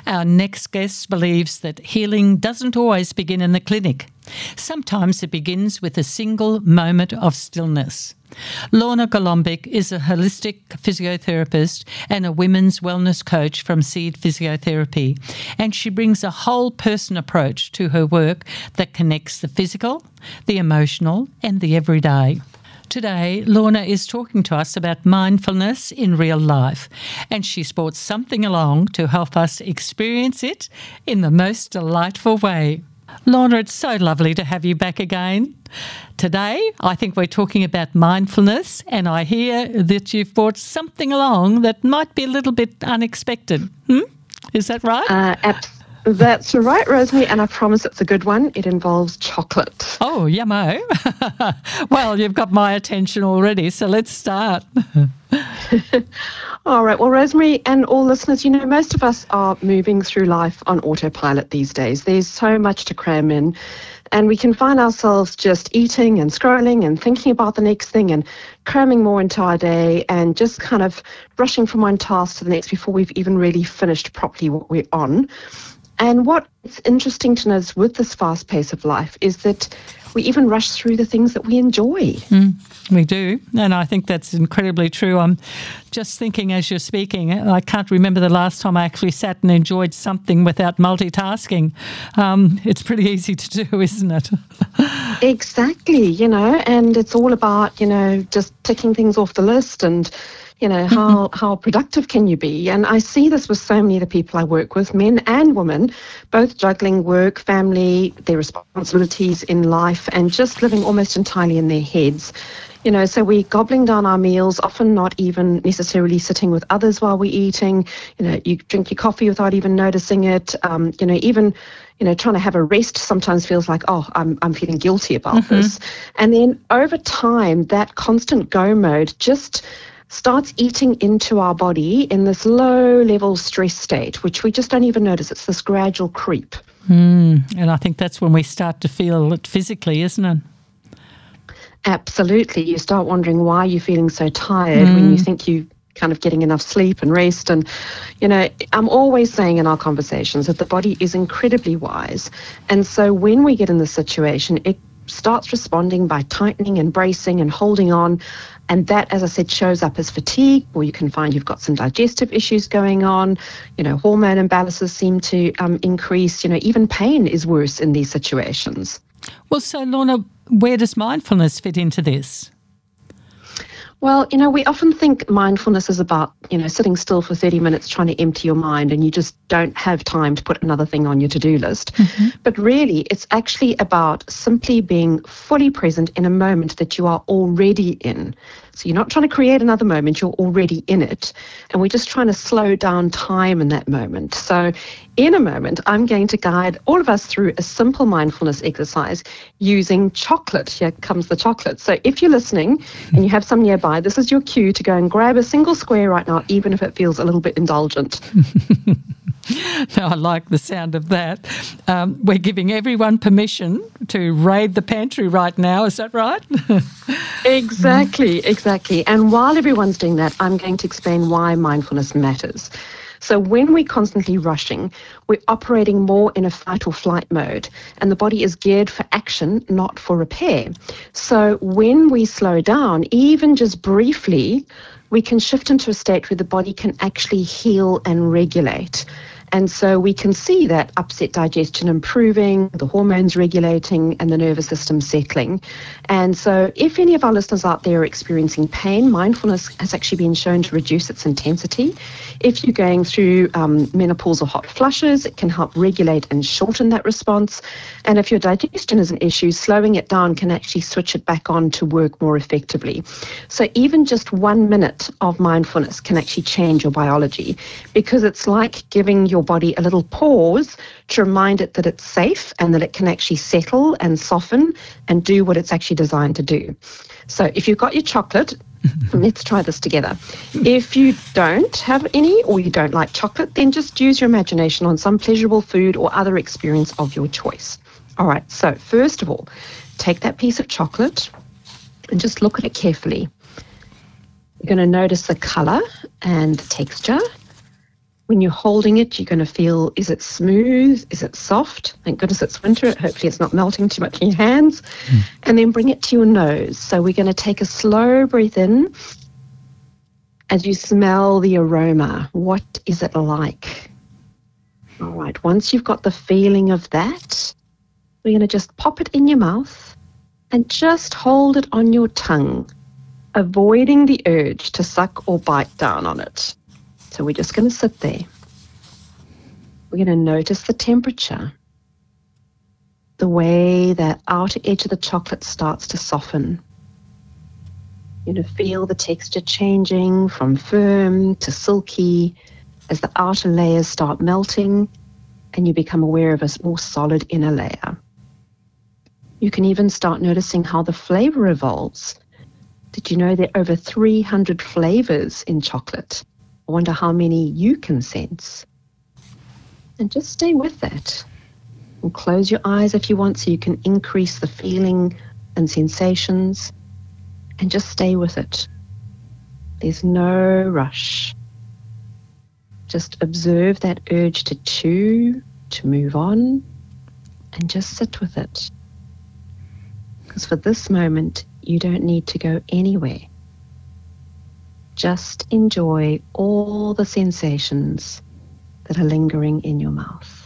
Our next guest believes that healing doesn't always begin in the clinic. Sometimes it begins with a single moment of stillness. Lorna Golombek is a holistic physiotherapist and a women's wellness coach from Seed Physiotherapy, and she brings a whole person approach to her work that connects the physical, the emotional and the everyday. Today, Lorna is talking to us about mindfulness in real life, and she's brought something along to help us experience it in the most delightful way. Lorna, it's so lovely to have you back again. Today, I think we're talking about mindfulness, and I hear that you've brought something along that might be a little bit unexpected. Is that right? That's right, Rosemary, and I promise it's a good one. It involves chocolate. Oh, yummo. Well, you've got my attention already, so let's start. All right. Well, Rosemary and all listeners, most of us are moving through life on autopilot these days. There's so much to cram in, and we can find ourselves just eating and scrolling and thinking about the next thing and cramming more into our day and just kind of rushing from one task to the next before we've even really finished properly what we're on. And what's interesting to notice with this fast pace of life is that we even rush through the things that we enjoy. We do, and I think that's incredibly true. I'm just thinking as you're speaking, I can't remember the last time I actually sat and enjoyed something without multitasking. It's pretty easy to do, isn't it? Exactly, and it's all about, just ticking things off the list and how productive can you be? And I see this with so many of the people I work with, men and women, both juggling work, family, their responsibilities in life, and just living almost entirely in their heads. So we're gobbling down our meals, often not even necessarily sitting with others while we're eating. You drink your coffee without even noticing it. Even trying to have a rest sometimes feels like, I'm feeling guilty about this. And then over time, that constant go mode just starts eating into our body in this low-level stress state, which we just don't even notice. It's this gradual creep. And I think that's when we start to feel it physically, isn't it? Absolutely. You start wondering why you're feeling so tired when you think you kind of getting enough sleep and rest. And, I'm always saying in our conversations that the body is incredibly wise. And so when we get in this situation, it starts responding by tightening and bracing and holding on. And that, as I said, shows up as fatigue, or you can find you've got some digestive issues going on. Hormone imbalances seem to increase. Even pain is worse in these situations. Well, so Lorna, where does mindfulness fit into this? Well, we often think mindfulness is about, sitting still for 30 minutes trying to empty your mind and you just don't have time to put another thing on your to-do list. But really, it's actually about simply being fully present in a moment that you are already in. So you're not trying to create another moment, you're already in it. And we're just trying to slow down time in that moment. So in a moment, I'm going to guide all of us through a simple mindfulness exercise using chocolate. Here comes the chocolate. So if you're listening and you have some nearby, this is your cue to go and grab a single square right now, even if it feels a little bit indulgent. No, I like the sound of that. We're giving everyone permission to raid the pantry right now. Is that right? Exactly. And while everyone's doing that, I'm going to explain why mindfulness matters. So when we're constantly rushing, we're operating more in a fight or flight mode, and the body is geared for action, not for repair. So when we slow down, even just briefly, we can shift into a state where the body can actually heal and regulate. And so we can see that upset digestion improving, the hormones regulating, and the nervous system settling. And so if any of our listeners out there are experiencing pain, mindfulness has actually been shown to reduce its intensity. If you're going through menopausal hot flushes, it can help regulate and shorten that response. And if your digestion is an issue, slowing it down can actually switch it back on to work more effectively. So even just 1 minute of mindfulness can actually change your biology, because it's like giving your body a little pause to remind it that it's safe and that it can actually settle and soften and do what it's actually designed to do. So if you've got your chocolate, let's try this together. If you don't have any, or you don't like chocolate, then just use your imagination on some pleasurable food or other experience of your choice. All right, so first of all, take that piece of chocolate and just look at it carefully. You're going to notice the colour and the texture. When you're holding it, you're going to feel, is it smooth? Is it soft? Thank goodness it's winter. Hopefully it's not melting too much in your hands. And then bring it to your nose. So we're going to take a slow breath in as you smell the aroma. What is it like? All right, once you've got the feeling of that, we're going to just pop it in your mouth and just hold it on your tongue, avoiding the urge to suck or bite down on it. So we're just going to sit there. We're going to notice the temperature, the way that outer edge of the chocolate starts to soften. You're going to feel the texture changing from firm to silky as the outer layers start melting and you become aware of a more solid inner layer. You can even start noticing how the flavor evolves. Did you know there are over 300 flavors in chocolate? I wonder how many you can sense. And just stay with that. And close your eyes if you want so you can increase the feeling and sensations. And just stay with it. There's no rush. Just observe that urge to chew, to move on, and just sit with it. Because for this moment, you don't need to go anywhere. Just enjoy all the sensations that are lingering in your mouth.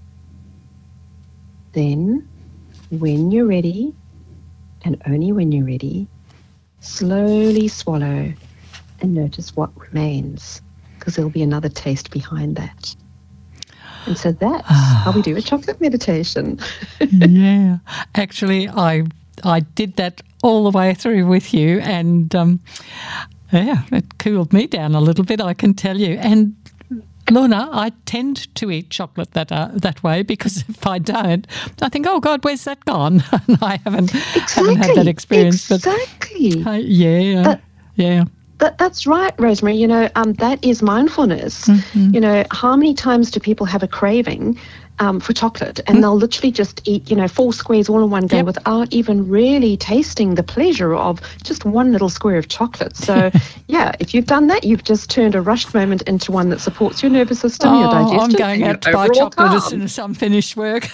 Then, when you're ready, and only when you're ready, slowly swallow and notice what remains, because there'll be another taste behind that. And so that's how we do a chocolate meditation. Yeah. Actually, I did that all the way through with you, and it cooled me down a little bit, I can tell you. And Lorna, I tend to eat chocolate that way, because if I don't, I think, oh God, where's that gone? And I haven't had that experience. Exactly. Yeah. That's right, Rosemary. You know, that is mindfulness. Mm-hmm. You know, how many times do people have a craving for chocolate, and they'll literally just eat, 4 squares all in one go without even really tasting the pleasure of just one little square of chocolate. So, yeah, if you've done that, you've just turned a rushed moment into one that supports your nervous system, your digestion. I'm going out to buy chocolate as soon as I'm finished work.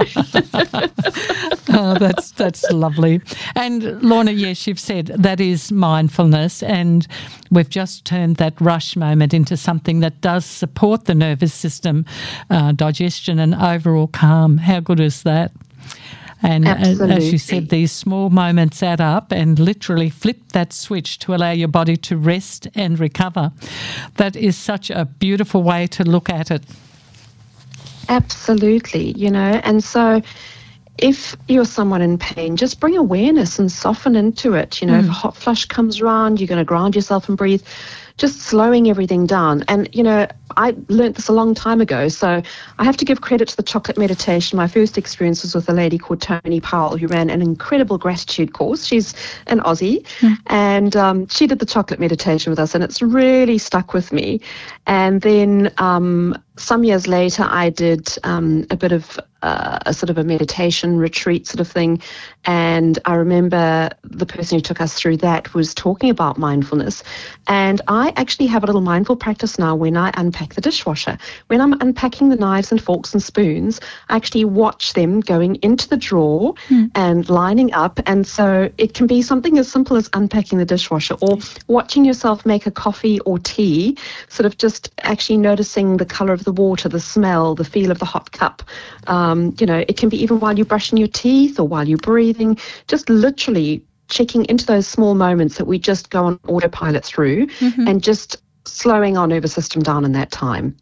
That's lovely. And Lorna, yes, you've said that is mindfulness, and we've just turned that rush moment into something that does support the nervous system, digestion and overall calm. How good is that? And as you said, these small moments add up, and literally flip that switch to allow your body to rest and recover. That is such a beautiful way to look at it. Absolutely, and so if you're someone in pain, just bring awareness and soften into it. If a hot flush comes around, you're going to ground yourself and breathe, just slowing everything down. And, I learnt this a long time ago, so I have to give credit to the chocolate meditation. My first experience was with a lady called Toni Powell, who ran an incredible gratitude course. She's an Aussie, and she did the chocolate meditation with us, and it's really stuck with me. And then some years later, I did a bit of a sort of a meditation retreat sort of thing. And I remember the person who took us through that was talking about mindfulness. And I actually have a little mindful practice now when I unpack the dishwasher. When I'm unpacking the knives and forks and spoons, I actually watch them going into the drawer and lining up. And so it can be something as simple as unpacking the dishwasher, or watching yourself make a coffee or tea, sort of just actually noticing the colour of the water, the smell, the feel of the hot cup. It can be even while you're brushing your teeth or while you're breathing, just literally checking into those small moments that we just go on autopilot through, and just slowing our nervous system down in that time.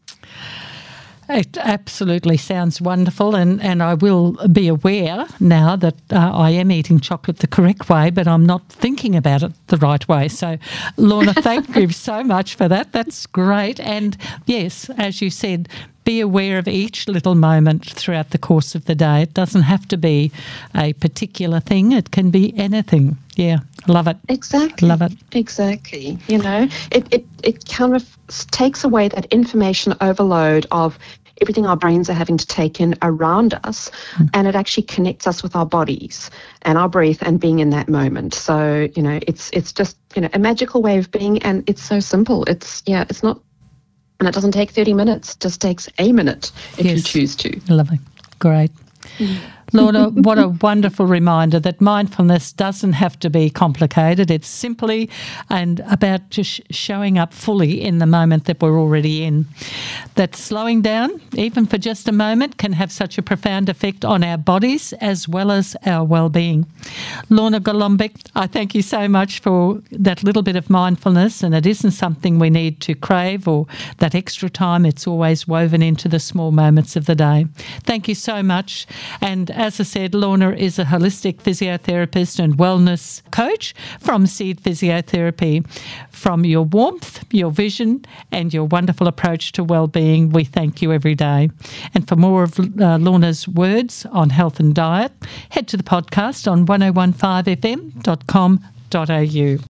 It absolutely sounds wonderful, and I will be aware now that I am eating chocolate the correct way, but I'm not thinking about it the right way. So, Lorna, thank you so much for that. That's great. And yes, as you said, be aware of each little moment throughout the course of the day. It doesn't have to be a particular thing. It can be anything. Yeah, love it. Exactly. Love it. Exactly. It kind of takes away that information overload of everything our brains are having to take in around us, and it actually connects us with our bodies and our breath and being in that moment. So, it's just, a magical way of being, and it's so simple. It's not And it doesn't take 30 minutes, just takes a minute if you choose to. Lovely. Great. Lorna, what a wonderful reminder that mindfulness doesn't have to be complicated. It's simply and about just showing up fully in the moment that we're already in. That slowing down, even for just a moment, can have such a profound effect on our bodies as well as our well-being. Lorna Golombek, I thank you so much for that little bit of mindfulness, and it isn't something we need to crave or that extra time. It's always woven into the small moments of the day. Thank you so much. And as I said, Lorna is a holistic physiotherapist and wellness coach from Seed Physiotherapy. From your warmth, your vision and your wonderful approach to well-being, we thank you every day. And for more of Lorna's words on health and diet, head to the podcast on 1015fm.com.au.